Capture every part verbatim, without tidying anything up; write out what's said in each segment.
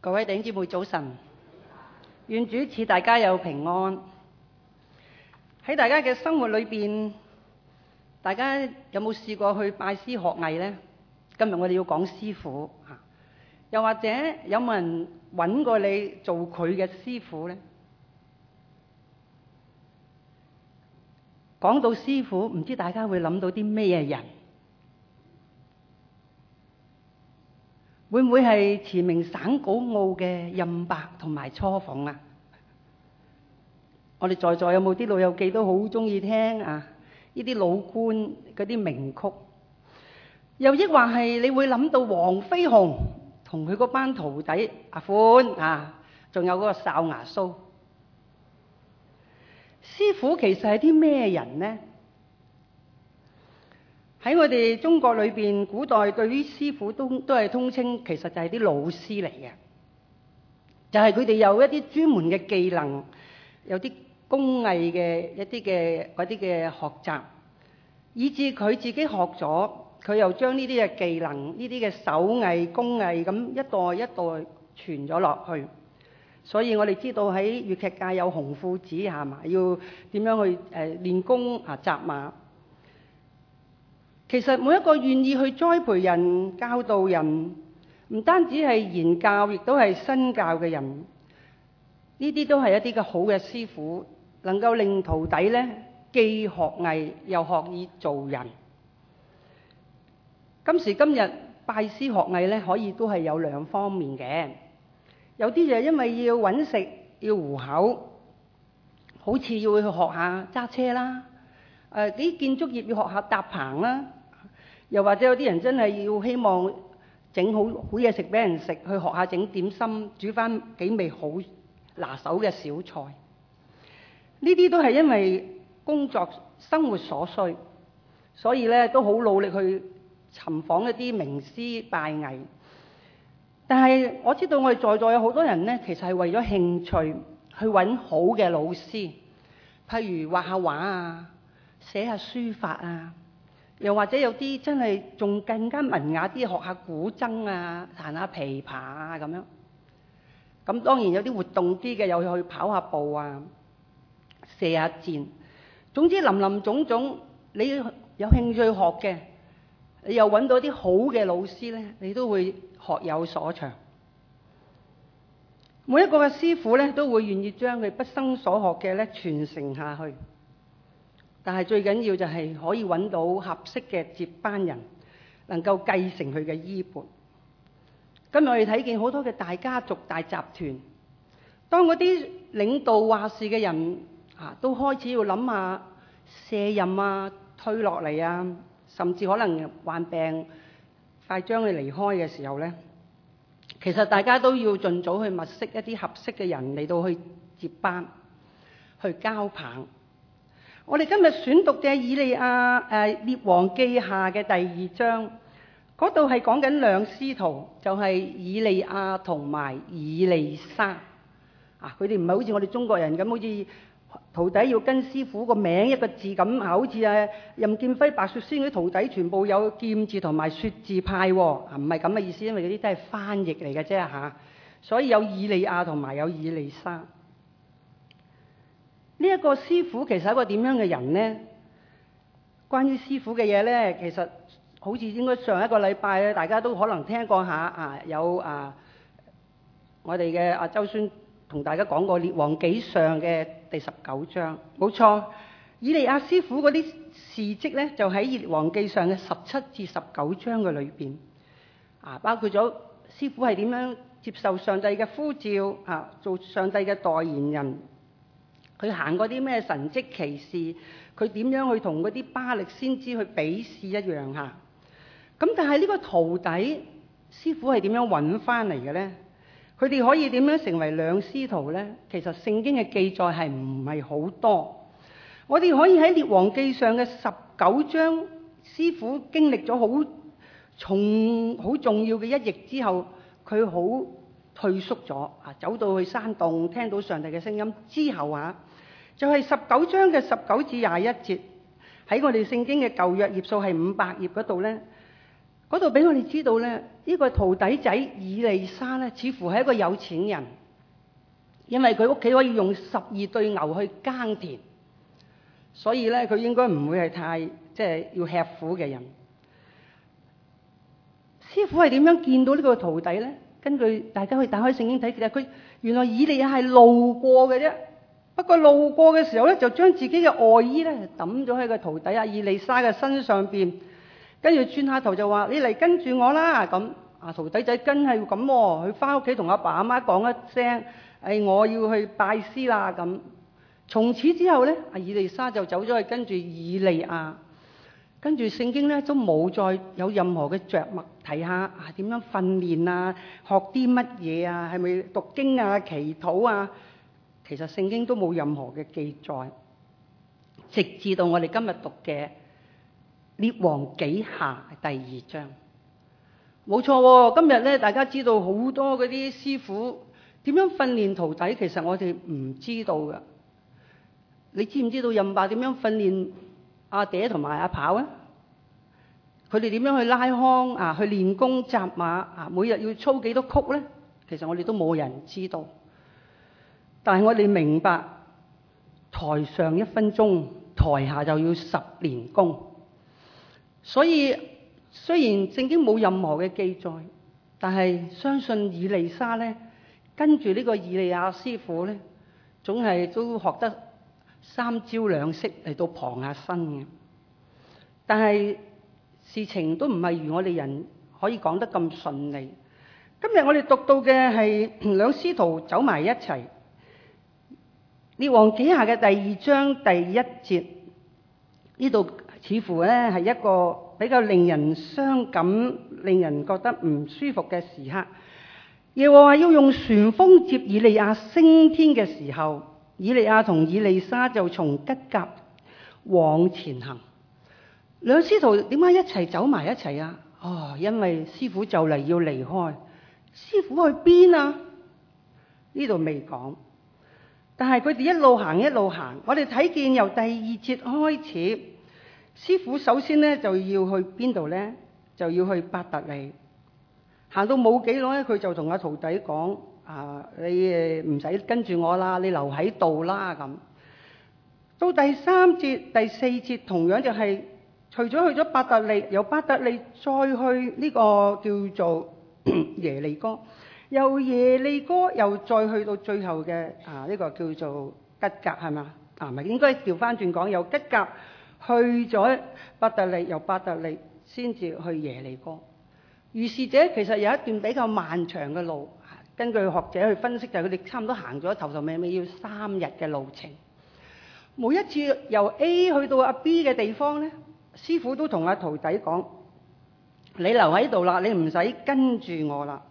各位弟兄姊妹早晨，願主賜大家有平安。喺大家嘅生活裏邊，大家有冇試過去拜師學藝呢？今日我哋要講師傅嚇，又或者有冇人揾過你做佢嘅師傅呢？講到師傅，唔知大家會諗到啲咩人？會唔會係馳名省港澳嘅任伯同埋雛鳳啊？我哋在座有冇啲老友記都好中意聽啊？呢啲老官嗰啲名曲，又抑或係你會諗到黃飛鴻同佢嗰班徒弟阿歡啊，仲有嗰個哨牙蘇。師傅其實係啲咩人呢？喺我哋中國裏邊，古代對於師傅都都係通稱，其實就係啲老師嚟嘅，就係佢哋有一啲專門嘅技能，有啲工藝嘅一啲嘅嗰啲嘅學習，以至佢自己學咗，佢又將呢啲嘅技能、呢啲嘅手藝、工藝咁一代一代傳咗落去。所以我哋知道喺粵劇界有紅褲子係嘛，要點樣去誒練功啊紮馬。其實每一個願意去栽培人、教導人，唔單止係言教，亦都係身教嘅人，呢啲都係一啲嘅好嘅師傅，能夠令徒弟呢既學藝又學以做人。今時今日拜師學藝呢，可以都係有兩方面嘅，有啲就因為要揾食、要糊口，好似要去學下揸車啦。誒啲建築業要學下搭棚啦，又或者有啲人真係要希望整好好嘢食俾人食，去學下整點心，煮翻幾味好拿手嘅小菜。呢啲都係因為工作生活所需，所以咧都好努力去尋訪一啲名師拜藝。但係我知道我哋在座有好多人咧，其實係為咗興趣去揾好嘅老師，譬如畫下畫啊，寫下書法啊，又或者有啲真係仲更加文雅啲，學下古箏啊，彈下琵琶啊咁樣。咁當然有啲活動啲嘅，又去跑下步啊，射下箭。總之林林總總，你有興趣學嘅，你又揾到啲好嘅老師呢，你都會學有所長。每一個嘅師傅呢，都會願意將佢畢生所學嘅呢傳承下去。但係最緊要就係可以揾到合適嘅接班人，能夠繼承佢嘅衣缽。今日我哋睇見好多嘅大家族、大集團，當嗰啲領導話事嘅人啊，都開始要諗下卸任啊、退落嚟啊，甚至可能患病快將佢離開嘅時候呢，其實大家都要盡早去物色一啲合適嘅人嚟到去接班、去交棒。我哋今日選讀嘅以利亞誒列王記下嘅第二章，嗰度係講緊兩師徒，就係、是、以利亞同埋以利沙啊。佢哋唔係好似我哋中國人咁，好似徒弟要跟師傅個名一個字咁啊，好似啊任劍輝、白雪仙嗰啲徒弟全部有劍字同埋雪字派喎啊，唔係咁嘅意思，因為嗰啲都係翻譯嚟嘅啫嚇。所以有以利亞同埋有以利沙。呢一個師傅其實係一個點樣嘅人呢？關於師傅嘅嘢呢，其實好似應該上一個禮拜咧，大家都可能聽過下啊，有啊，我哋嘅阿周孫同大家講過《列王紀上》嘅第十九章，冇錯。以利亞師傅嗰啲事蹟呢，就喺《列王紀上》嘅十七至十九章嘅裏邊啊，包括咗師傅係點樣接受上帝嘅呼召啊，做上帝嘅代言人。佢行過啲咩神蹟奇事？佢點樣去同嗰啲巴力先知去比試一樣嚇？咁但係呢個徒弟師傅係點樣揾翻嚟嘅呢？佢哋可以點樣成為兩師徒呢？其實聖經嘅記載係唔係好多。我哋可以喺列王記上嘅十九章，師傅經歷咗好重好重要嘅一役之後，佢好退縮咗啊，走到去山洞，聽到上帝嘅聲音之後啊，就係十九章嘅十九至廿一節，喺我哋聖經嘅舊約頁數係五百頁嗰度呢， 嗰度俾我哋知道咧，呢、呢個徒弟仔以利沙咧，似乎係一個有錢人，因為佢屋企可以用十二對牛去耕田，所以咧佢應該唔會係太即係要吃苦嘅人。師傅係點樣見到呢個徒弟咧？根據大家可以打開聖經睇，其實佢原來以利亞係路過嘅啫。不過路過嘅時候咧，就將自己嘅外衣咧抌咗喺個徒弟啊以利沙嘅身上邊，跟住轉下頭就話：你嚟跟住我啦！咁啊，徒弟仔真係咁，佢翻屋企同阿爸阿媽講一聲：哎，我要去拜師啦！咁從此之後咧，阿以利沙就走咗去跟住以利亞。跟住聖經咧都冇再有任何嘅着墨提下啊點樣訓練啊，學啲乜嘢啊，係咪讀經啊、祈禱啊？其實聖經都冇任何嘅記載，直至到我哋今日讀嘅列王紀下第二章。冇錯喎，今日咧大家知道好多嗰啲師傅點樣訓練徒弟，其實我哋唔知道噶。你知唔知道任爸點樣訓練阿爹同埋阿跑啊？佢哋點樣去拉腔啊？去練功紮馬啊？每日要操幾多曲咧？其實我哋都冇人知道。但係我哋明白，台上一分鐘，台下就要十年功。所以雖然聖經冇任何嘅記載，但係相信以利沙咧，跟住呢個以利亞師傅咧，總係都學得三招兩式嚟到傍下身嘅。但係事情都唔係如我哋人可以講得咁順利。今日我哋讀到嘅係兩師徒走埋一齊。列王紀下嘅第二章第一節，呢度似乎咧係一個比較令人傷感、令人覺得唔舒服嘅時刻。耶和華要用旋風接以利亞升天嘅時候，以利亞同以利沙就從吉甲往前行。兩師徒點解一齊走埋一齊啊？哦，因為師傅就嚟要離開。師傅去邊啊？呢度未講。但係佢哋一路行一路行，我哋睇見由第二節開始，師傅首先咧就要去邊度咧？就要去伯特利。行到冇幾耐，佢就同阿徒弟講：啊，你誒唔使跟住我啦，你留喺度啦咁。到第三節、第四節同樣就係、是、除咗去咗伯特利，由伯特利再去呢個叫做耶利哥。由耶利哥又再去到最後嘅啊呢、這個叫做吉甲係嘛？啊唔係應該調翻轉講，由吉甲去咗伯特利，由伯特利先至去耶利哥。如是者其實有一段比較漫長嘅路，根據學者去分析就係佢哋差唔多行咗頭頭尾尾要三日嘅路程。每一次由 A 去到阿 B 嘅地方咧，師傅都同阿徒弟講：你留喺度啦，你唔使跟住我啦。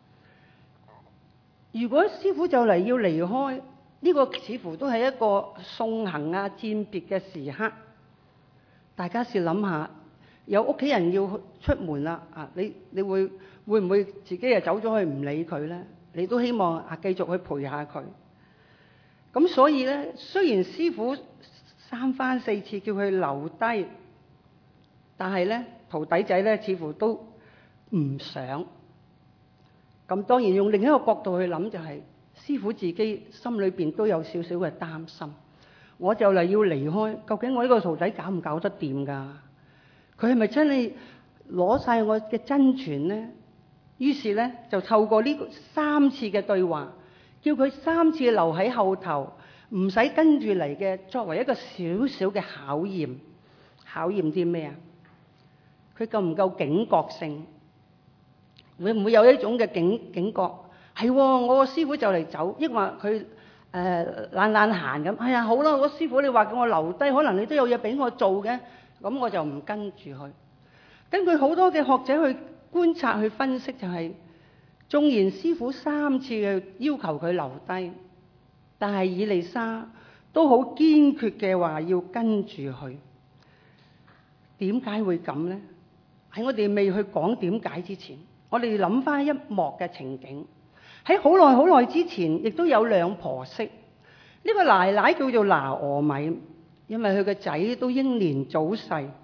如果師傅就嚟要離開，呢個似乎都係一個送行啊、餞別嘅時刻。大家試諗下，有屋企人要出門啦，啊，你你會會唔會自己又走咗去唔理佢咧？你都希望啊繼續去陪下佢。咁所以咧，雖然師傅三番四次叫佢留低，但係咧徒弟仔咧似乎都唔想。咁當然用另一個角度去諗，就係師傅自己心裏邊都有少少嘅擔心。我就嚟要離開，究竟我呢個徒弟搞唔搞得掂㗎？佢係咪真係攞晒我嘅真傳呢？於是咧就透過呢三次嘅對話，叫佢三次留喺後頭，唔使跟住嚟嘅，作為一個小小嘅考驗。考驗啲咩啊？佢夠唔夠警覺性？會唔會有一種嘅警警覺？係、哦、我個師傅就嚟走，抑或佢誒懶懶閒咁。哎呀，好啦，我師傅你話叫我留低，可能你都有嘢俾我做嘅，咁我就唔跟住佢。根據好多嘅學者去觀察去分析、就是，就係縱然師傅三次嘅要求佢留低，但係以利沙都好堅決嘅話要跟住佢。點解會咁呢？喺我哋未去講點解之前，我哋諗翻一幕嘅情景。喺好耐好耐之前，亦都有兩婆媳。呢、這個奶奶叫做拿俄米，因為佢個仔都英年早逝，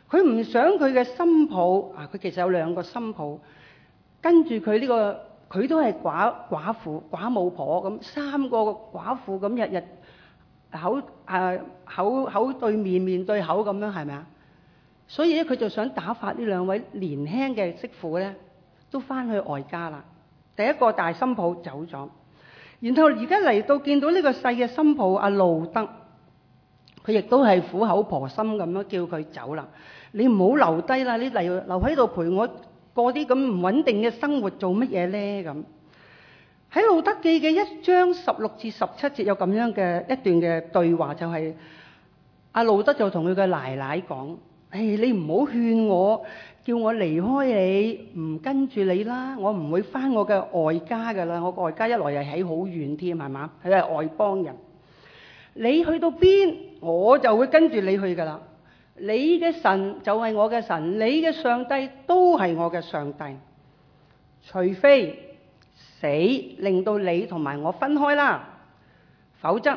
佢唔想佢嘅新抱啊，佢其實有兩個新抱，跟住佢呢個佢都係寡寡婦寡母婆咁，三個寡婦咁日日口啊口口對面面對口咁樣，係咪啊？所以咧佢就想打發呢兩位年輕嘅媳婦咧，都翻去外家啦。第一個大新抱走咗，然後而家嚟到見到呢個細嘅新抱阿路德，佢亦都係苦口婆心咁樣叫佢走啦。你唔好留低啦，你嚟留喺度陪我過啲咁唔穩定嘅生活做乜嘢咧？咁喺路德記嘅一章十六至十七節有咁樣嘅一段嘅對話，就係阿路德就同佢嘅奶奶講：誒，你唔好勸我，叫我離開你，唔跟住你啦，我唔會翻我嘅外家噶啦。我外家一來又喺好遠添，係嘛？佢係外邦人，你去到邊，我就會跟住你去噶啦。你嘅神就係我嘅神，你嘅上帝都係我嘅上帝，除非死令到你同埋我分開啦，否則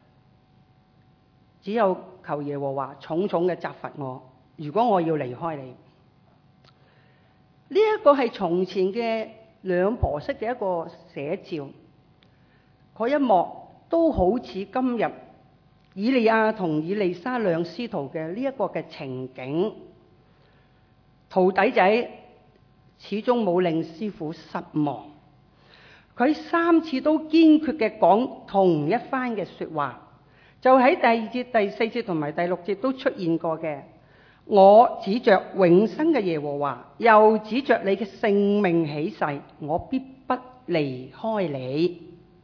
只有求耶和華重重嘅責罰我，如果我要離開你。呢、這、一個係從前嘅兩婆媳嘅一個寫照，嗰一幕都好似今日以利亞同以利沙兩師徒嘅呢一個嘅情景。徒弟仔始終冇令師傅失望，佢三次都堅決嘅講同一番嘅說話，就喺第二節、第四節同埋第六節都出現過嘅。我指着永生嘅耶和華，又指着你嘅性命起誓，我必不離開你。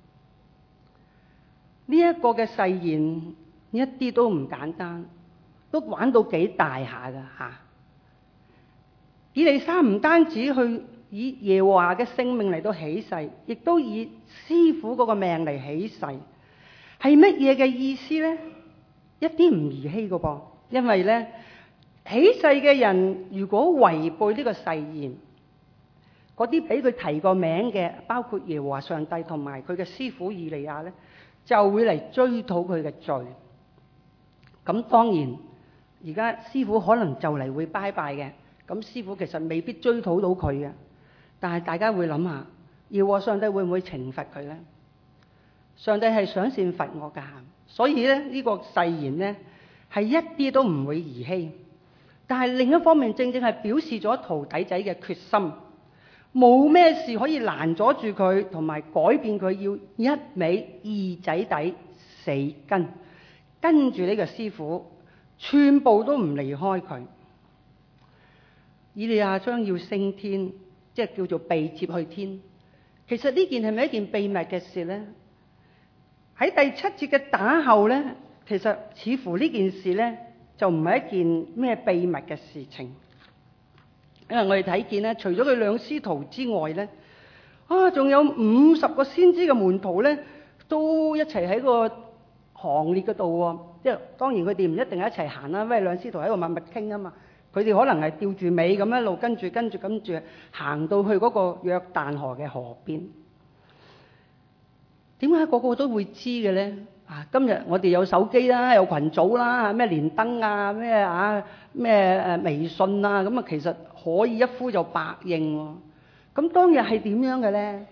呢、這、一個嘅誓言一啲都唔簡單，都玩到幾大下噶吓。以利沙唔單止去以耶和華嘅性命嚟到起誓，亦都以師傅嗰個命嚟起誓，係乜嘢嘅意思呢？一啲唔兒戲噶噃，因為呢起誓嘅人如果違背呢個誓言，嗰啲俾佢提過名嘅，包括耶和華上帝同埋佢嘅師傅以利亞呢，就會嚟追討佢嘅罪。咁當然而家師傅可能就嚟會拜拜嘅，咁師傅其實未必追討到佢嘅，但係大家會諗下，耶和華上帝會唔會懲罰佢呢？上帝係賞善罰惡噶，所以咧呢個誓言呢係一啲都唔會兒戲。但係另一方面，正正係表示咗徒弟仔嘅決心，冇咩事可以攔阻住佢，同埋改變佢要一味二仔底死跟跟住呢個師傅，全部都唔離開佢。以利亞將要升天，即係叫做被接去天。其實呢件係咪一件秘密嘅事呢？喺第七節嘅打後呢，其實似乎呢件事呢就唔係一件咩秘密嘅事情。因為我哋睇見呢，除咗佢兩師徒之外呢，啊，仲有五十個先知嘅門徒呢，都一齊喺個行列嗰度喎。即係當然佢哋唔一定係一齊行啦，因為兩師徒喺度默默傾啊嘛。佢哋可能係吊住尾咁一路跟住跟住跟住行到去嗰個約旦河嘅河邊。點解個個都會知嘅咧？啊，今日我哋有手機啦，有群組啦，咩連登啊，咩啊咩誒微信啊，咁啊其實可以一呼就百應喎。咁當日係點樣嘅咧？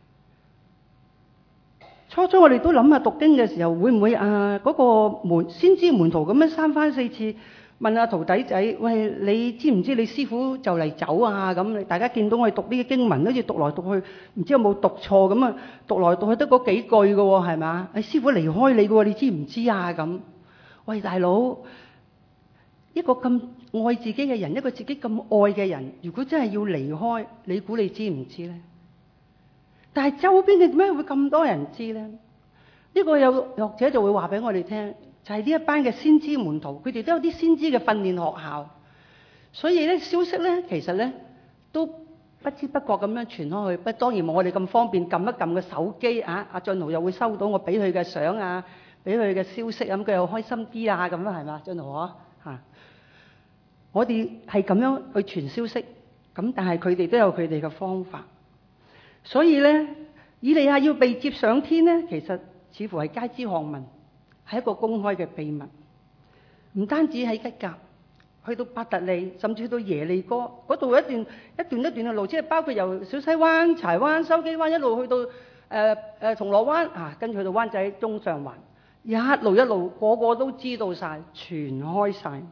初初我哋都諗下讀經嘅時候，會唔會啊嗰個門先知門徒咁樣三番四次問阿徒弟仔，喂，你知唔知你師傅就嚟走啊？咁大家見到我哋讀呢啲經文，好似讀來讀去，唔知有冇讀錯咁啊？讀來讀去得嗰幾句嘅喎，係嘛？誒，師傅離開你嘅喎，你知唔知啊？咁，喂，大佬，一個咁愛自己嘅人，一個自己咁愛嘅人，如果真係要離開，你估你知唔知咧？但係周邊嘅點解會咁多人知咧？呢個有學者就會話俾我哋聽。就係呢一班嘅先知門徒，佢哋都有啲先知嘅訓練學校，所以咧消息咧其實咧都不知不覺咁樣傳開去。不過當然冇我哋咁方便，撳一撳個手機啊，阿俊豪又會收到我俾佢嘅相啊，俾佢嘅消息，咁佢又開心啲啊，咁樣係嘛，俊豪啊嚇。我哋係咁樣去傳消息，咁但係佢哋都有佢哋嘅方法。所以咧，以利亞要被接上天咧，其實似乎係街知巷聞。係一個公開嘅秘密，唔單止喺吉甲， 去到伯特利，甚至去到耶利哥嗰度一段一段一段嘅路，即係包括由小西灣、柴灣、筲箕灣一路去到誒誒、呃呃、銅鑼灣啊，跟住去到灣仔中上環，一路一路個個都知道晒，傳開晒。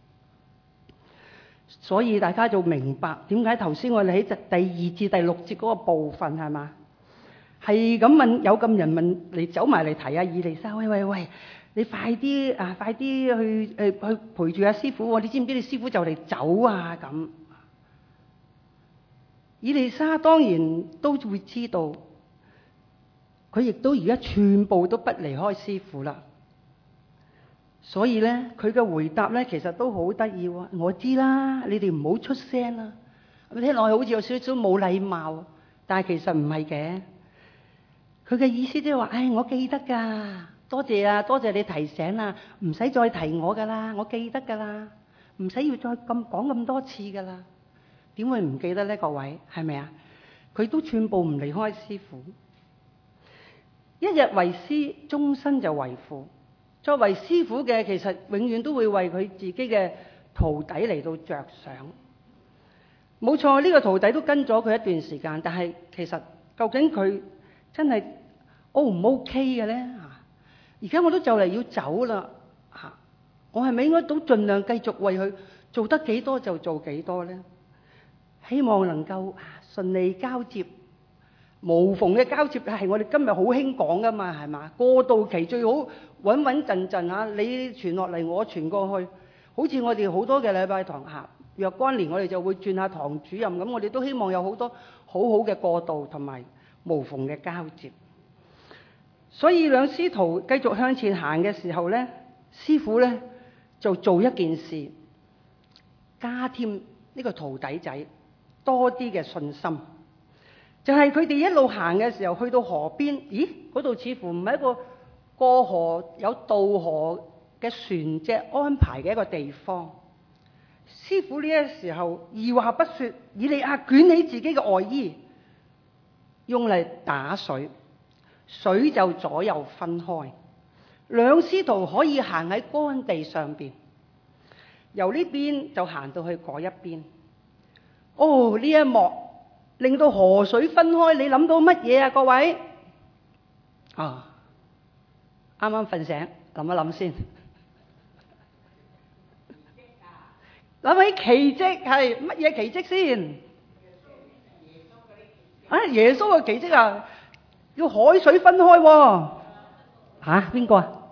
所以大家就明白點解頭先我哋喺第二至第六節嗰個部分係嘛，係咁問，有咁人問嚟走埋嚟提阿以利沙，喂喂喂，你快啲啊，快啲去誒、呃、去陪住阿師傅，你知唔知你師傅就嚟走啊咁？以利沙當然都會知道，佢亦都而家全部都不離開師傅啦。所以咧，佢嘅回答咧，其實都好得意喎。我知啦，你哋唔好出聲啦。咁聽落去好似有少少冇禮貌，但係其實唔係嘅。佢嘅意思即係話，唉，我記得㗎，多謝啊，多謝你提醒啦，唔使再提我㗎啦，我記得㗎啦，唔使要再咁講咁多次㗎啦。點會唔記得呢？各位係咪啊？佢都寸步唔離開師傅。一日為師，終身就為父。作為師傅嘅，其實永遠都會為佢自己嘅徒弟嚟到着想。冇錯，呢個徒弟都跟咗佢一段時間，但係其實究竟佢真係 O 唔 OK 嘅咧？而家我都就嚟要走啦，我係咪應該都盡量繼續為佢做得幾多就做幾多咧？希望能夠順利交接。無縫嘅交接係我哋今日好興講噶嘛，係嘛？過渡期最好穩穩陣陣啊！你傳落嚟，我傳過去。好似我哋好多嘅禮拜堂下若干年，我哋就會轉下堂主任咁，我哋都希望有好多好好嘅過渡同埋無縫嘅交接。所以兩師徒繼續向前行嘅時候咧，師傅咧就做一件事，加添呢個徒弟仔多啲嘅信心。就係佢哋一路行嘅時候，去到河邊，咦？嗰度似乎唔係一個過河有渡河嘅船隻安排嘅一個地方。師傅呢一時候二話不說，以利亞捲起自己嘅外衣，用嚟打水，水就左右分開，兩師徒可以行喺乾地上邊，由呢邊就行到去嗰一邊。哦，呢一幕令到河水分開，你諗到乜嘢啊？各位啊，啱啱瞓醒，諗一諗先。諗起奇蹟係乜嘢奇蹟先？啊，耶穌嘅奇蹟啊，要海水分開喎。吓，邊個啊？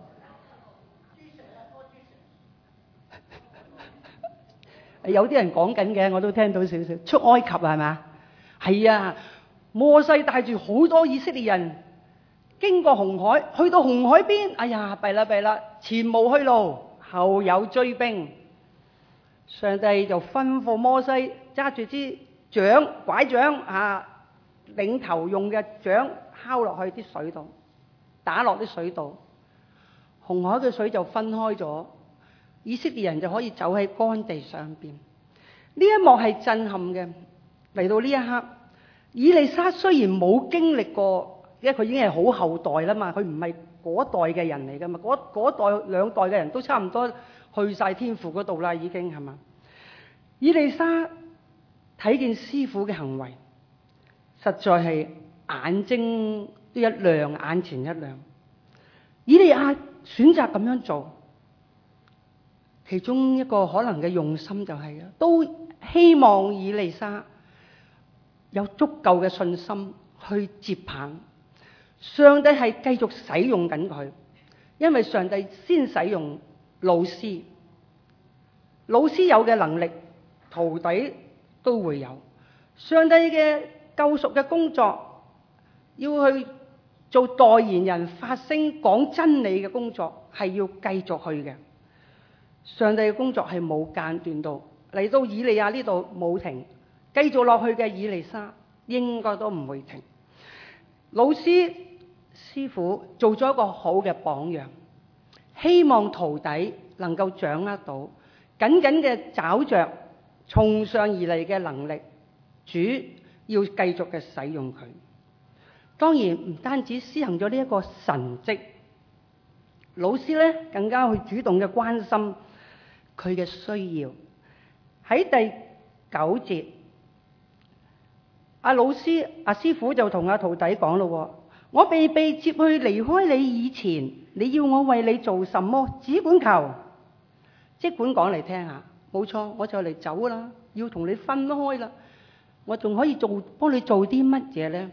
有啲人講緊嘅，我都聽到少少。出埃及係咪？係啊，摩西帶住好多以色列人經過紅海，去到紅海邊，哎呀，弊啦弊啦，前無去路，後有追兵。上帝就吩咐摩西揸住支杖拐杖啊，領頭用嘅杖敲落去啲水度，打落啲水度，紅海嘅水就分開咗，以色列人就可以走喺乾地上邊。呢一幕係震撼嘅。嚟到呢一刻，以利沙雖然冇經歷過，因為佢已經係好後代啦嘛，佢唔係嗰代嘅人嚟噶嘛，嗰嗰代兩代嘅人都差唔多去晒天父嗰度啦，已經係嘛。以利沙睇見師傅嘅行為，實在係眼睛都一亮，眼前一亮。以利亞選擇咁樣做，其中一個可能嘅用心就係、是、都希望以利沙有足夠嘅信心去接棒。上帝係繼續使用緊佢，因為上帝先使用老師，老師有嘅能力，徒弟都會有。上帝嘅救贖嘅工作，要去做代言人、發聲、講真理嘅工作，係要繼續去嘅。上帝嘅工作係冇間斷到，嚟到以利亞呢度冇停，繼續落去嘅以利沙應該都唔會停。老師師傅做咗一個好嘅榜樣，希望徒弟能夠掌握到，緊緊嘅找着從上而嚟嘅能力，主要繼續嘅使用佢。當然唔單止施行咗呢一個神蹟，老師咧更加去主動嘅關心佢嘅需要， 喺第九節，阿老師阿師傅就同阿徒弟講咯：我被被接去離開你以前，你要我為你做什麼？只管求，即管講嚟聽下。冇錯，我就嚟走啦，要同你分開啦。我仲可以做幫你做啲乜嘢呢？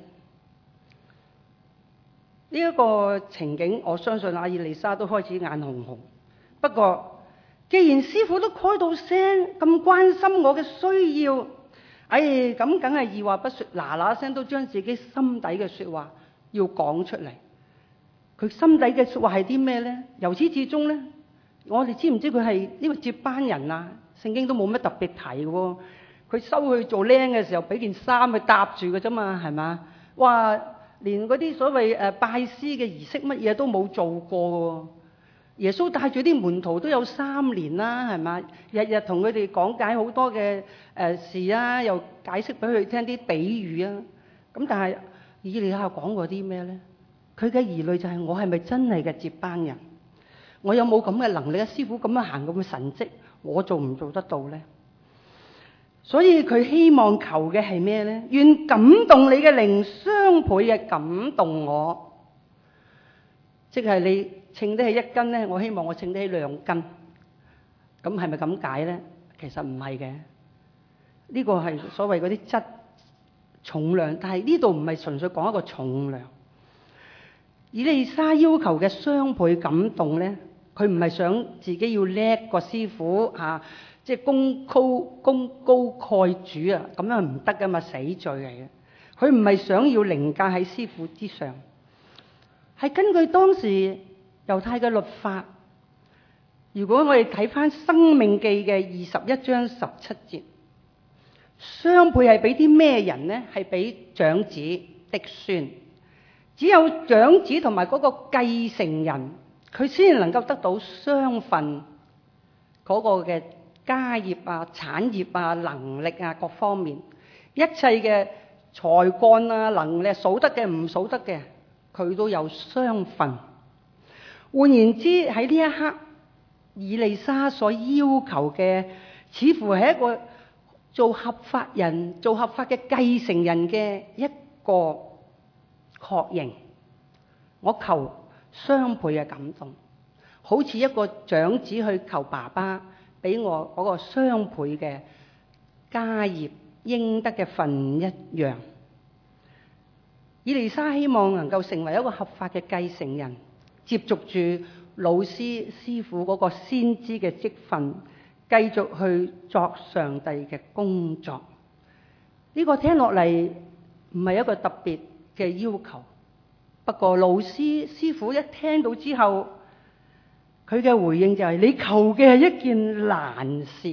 呢一個情景，我相信阿以利沙都開始眼紅紅。不過，既然師傅都開到聲咁關心我嘅需要，哎，咁梗係二話不說，嗱嗱聲都將自己心底嘅說話要講出嚟。佢心底嘅說話係啲咩呢？由始至終呢，我哋知唔知佢係呢個接班人啊？聖經都冇乜特別提嘅。佢收佢做僆嘅時候，俾件衫佢搭住嘅啫嘛，係嘛？哇！連嗰啲所謂誒拜師嘅儀式乜嘢都冇做過。耶穌帶住啲門徒都有三年啦，係嘛？日日同佢哋講解好多嘅誒事啊，又解釋俾佢聽啲比喻啊。咁但係以利亞講過啲咩咧？佢嘅疑慮就係：我係咪真係嘅接班人？我有冇咁嘅能力啊？師傅咁樣行咁嘅神蹟，我做唔做得到咧？所以佢希望求嘅係咩咧？願感動你嘅靈雙倍嘅感動我，即係你稱得起一斤咧，我希望我稱得起兩斤。咁係咪咁解咧？其實唔係嘅，呢個係所謂嗰啲質重量，但係呢度唔係純粹講一個重量。以利沙要求嘅雙倍感動咧，佢唔係想自己要叻個師傅啊，即係功高功高蓋主啊，咁樣唔得噶嘛，死罪嚟嘅。佢唔係想要凌駕喺師傅之上，係根據當時猶太嘅律法。如果我哋睇翻《申命記》嘅二十一章十七節，雙倍係俾啲咩人呢？係俾長子嫡孫，只有長子同埋嗰個繼承人，佢先能夠得到雙份嗰個嘅家業啊、產業啊、能力啊各方面，一切嘅才幹啊、能力數得嘅唔數得嘅，佢都有雙份。換言之，喺呢一刻，以利沙所要求嘅，似乎係一個做合法人、做合法嘅繼承人嘅一個確認。我求雙倍嘅感動，好似一個長子去求爸爸俾我嗰個雙倍嘅家業應得嘅份一樣。以利沙希望能夠成為一個合法嘅繼承人，接續住老師師傅嗰個先知嘅職分，繼續去作上帝嘅工作。呢個聽落嚟唔係一個特別嘅要求，不過老師師傅一聽到之後，佢嘅回應就係：你求嘅係一件難事，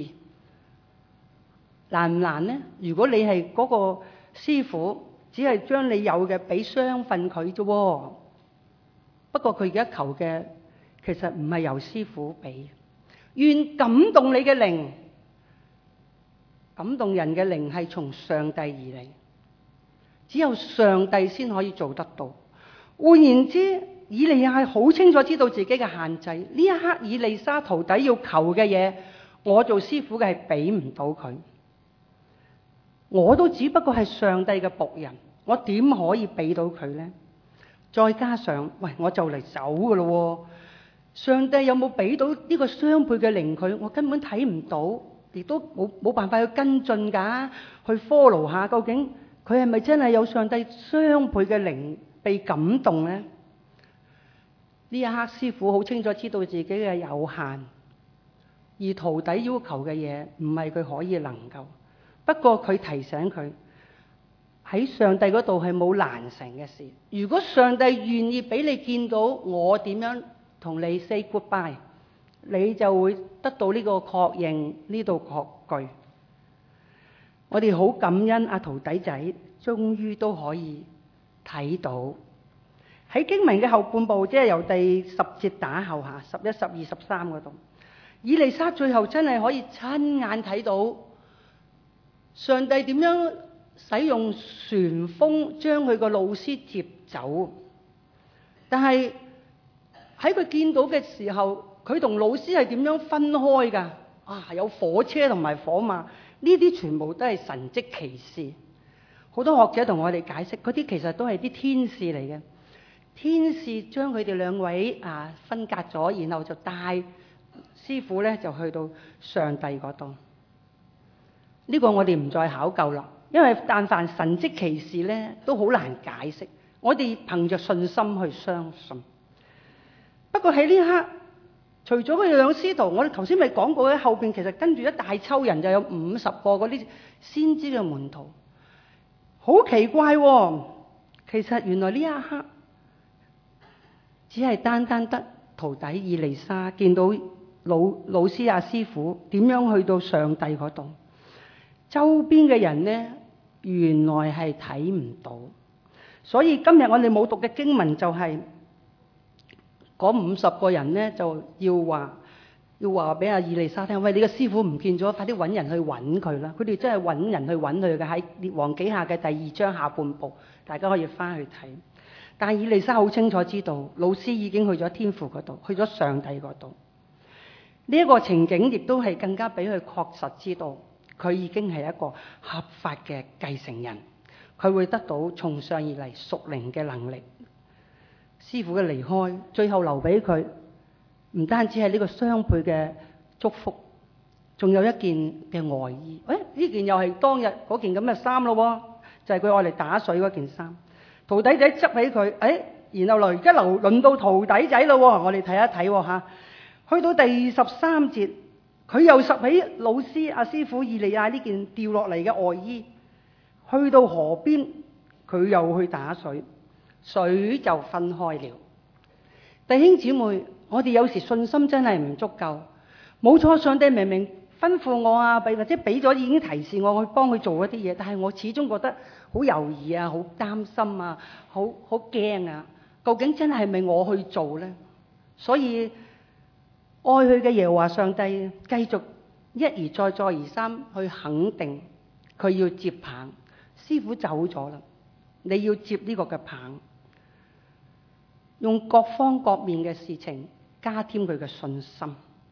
難唔難呢？如果你係嗰個師傅，只係將你有嘅俾雙份佢啫。不過佢而家求嘅其實唔係由師傅俾，願感動你嘅靈，感動人嘅靈係從上帝而嚟，只有上帝先可以做得到。換言之，以利亞係好清楚知道自己嘅限制。呢一刻以利沙徒弟要求嘅嘢，我做師傅嘅係俾唔到佢，我都只不過係上帝嘅僕人，我點可以俾到佢呢？再加上，喂，我就嚟走噶咯，上帝有冇俾到呢個雙倍嘅靈佢？我根本睇唔到，亦都冇冇辦法去跟進噶，去 follow 下究竟佢係咪真係有上帝雙倍嘅靈被感動呢？呢一刻師傅好清楚知道自己嘅有限，而徒弟要求嘅嘢唔係佢可以能夠。不過佢提醒佢，喺上帝嗰度係冇難成嘅事。如果上帝願意俾你見到我點樣同你 say goodbye， 你就會得到呢個確認，呢度確據。我哋好感恩阿徒弟仔終於都可以睇到喺經文嘅後半部，即係由第十節打後下，十一、十二、十三嗰度，以利沙最後真係可以親眼睇到上帝點樣使用旋風將佢個老師接走。但係喺佢見到嘅時候，佢同老師係點樣分開㗎？ 啊，有火車同埋火馬，呢啲全部都係神蹟奇事。好多學者同我哋解釋，嗰啲其實都係啲天使嚟嘅。天使將佢哋兩位啊分隔咗，然後就帶師傅咧就去到上帝嗰度。呢個我哋唔再考究啦，因為但凡神蹟奇事咧都好難解釋，我哋憑着信心去相信。不過喺呢一刻，除咗佢哋兩師徒，我哋頭先咪講過咧，後邊其實跟住一大抽人，就有五十個嗰啲先知嘅門徒。好奇怪喎！其實原來呢一刻只係單單得徒弟以利沙見到老老師阿師傅點樣去到上帝嗰度，周邊嘅人呢，原來係睇唔到。所以今日我哋冇讀嘅經文就係嗰五十個人呢，就要話要話俾阿以利沙聽，喂，你個師傅唔見咗，快啲揾人去揾佢啦！佢哋真係揾人去揾佢嘅，喺列王紀下嘅第二章下半部，大家可以翻去睇。但係以利沙好清楚知道，老師已經去咗天父嗰度，去咗上帝嗰度。呢一個情景亦都係更加俾佢確實知道，佢已經係一個合法嘅繼承人，佢會得到從上而嚟屬靈嘅能力。師傅嘅離開，最後留俾佢唔單止係呢個雙倍嘅祝福，仲有一件嘅外衣。誒，呢件又係當日嗰件咁嘅衫咯，就係佢愛嚟打水嗰件衫。徒弟仔執起佢，誒，然後來而家輪輪到徒弟仔咯。我哋睇一睇吓，去到第十三節，佢又拾起老師阿師傅以利亞呢件掉落嚟嘅外衣，去到河邊，佢又去打水，水就分開了。弟兄姊妹，我哋有時信心真係唔足夠。冇錯，上帝明明吩咐我啊，或者俾咗已經提示我去幫佢做一啲嘢，但係我始終覺得好猶豫啊，好擔心啊，好好驚啊。究竟真係咪我去做呢？所以愛佢嘅耶和華上帝繼續一而再再而三去肯定佢要接棒。師傅走咗啦，你要接呢個嘅棒，用各方各面嘅事情加添佢嘅信心。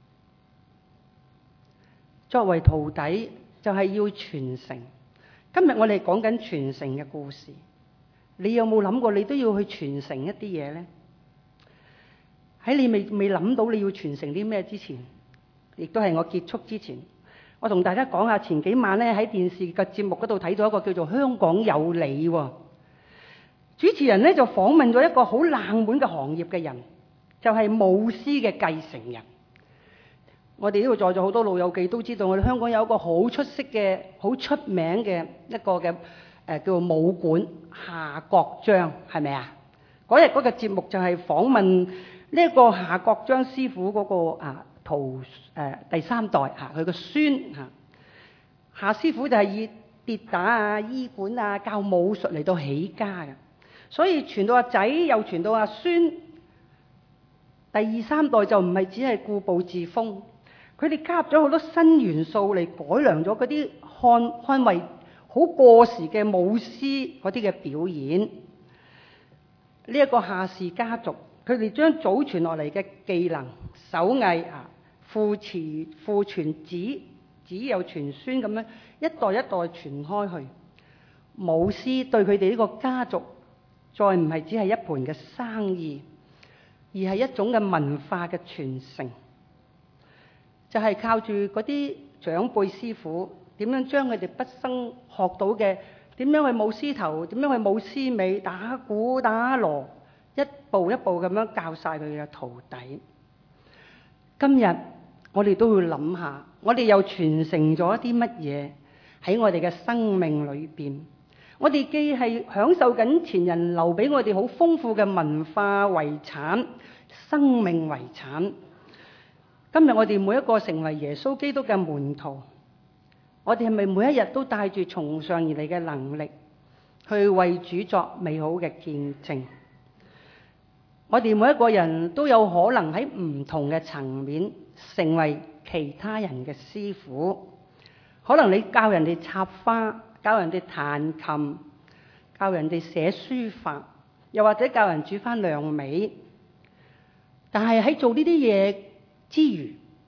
作為徒弟就係要傳承。今日我哋講緊傳承嘅故事，你有冇諗過你都要去傳承一啲嘢呢？喺你未未諗到你要傳承啲咩之前，亦都係我結束之前，我同大家講下前幾晚咧喺電視嘅節目嗰度睇到一個叫做《香港有理》喎。主持人咧就訪問咗一個好冷門嘅行業嘅人，就係牧師嘅繼承人。我哋呢度在座好多老友記都知道，我哋香港有一個好出色嘅、好出名嘅一個嘅誒、呃、叫做武館夏國璋，係咪啊？嗰日嗰個節目就係訪問呢一個夏國璋師傅嗰、那個啊徒誒第三代嚇，佢個孫嚇夏師傅就係以跌打啊、醫館啊、教武術嚟到起家嘅，所以傳到阿仔又傳到阿孫，第二三代就唔係只係固步自封。佢哋加入咗好多新元素嚟改良咗嗰啲漢漢為好過時嘅武師嗰啲嘅表演。呢、這、一個夏氏家族，佢哋將祖傳落嚟嘅技能、手藝啊，父傳父傳子，子又傳孫咁樣一代一代傳開去。武師對佢哋呢個家族，再唔係只係一盤嘅生意，而係一種嘅文化嘅傳承。就係靠住嗰啲長輩師傅點樣將佢哋畢生學到嘅，點樣去舞獅頭，點樣去舞獅尾，打鼓打鑼，一步一步咁樣教晒佢嘅徒弟。今日我哋都要諗下，我哋又傳承咗一啲乜嘢喺我哋嘅生命裏邊？我哋既係享受緊前人留俾我哋好豐富嘅文化遺產、生命遺產。今日我哋每一個成為耶穌基督嘅門徒，我哋係咪每一日都帶住從上而嚟嘅能力，去為主作美好嘅見證？我哋每一個人都有可能喺唔同嘅層面成為其他人嘅師傅。可能你教人哋插花，教人哋彈琴，教人哋寫書法，又或者教人煮翻靚味。但係喺做呢啲嘢之餘，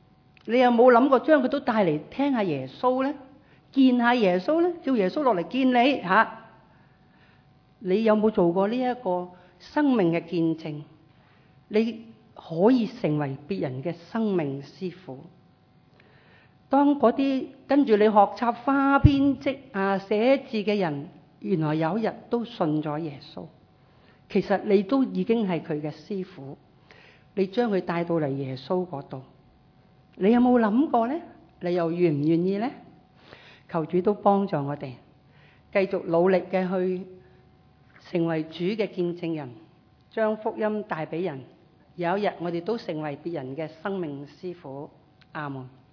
你有冇諗過將佢都帶嚟聽下耶穌呢？見下耶穌呢？叫耶穌落嚟見你吓、啊？你有冇做過呢一個生命嘅見證？你可以成為別人嘅生命師傅。當嗰啲跟住你學插花編織啊寫字嘅人，原來有一日都信咗耶穌，其實你都已經係佢嘅師傅。你將佢帶到嚟耶穌嗰度，你有冇諗過呢？你又願唔願意呢？求主都幫助我哋，繼續努力嘅去成為主嘅見證人，將福音帶俾人。有一日我哋都成為別人嘅生命師傅。阿門。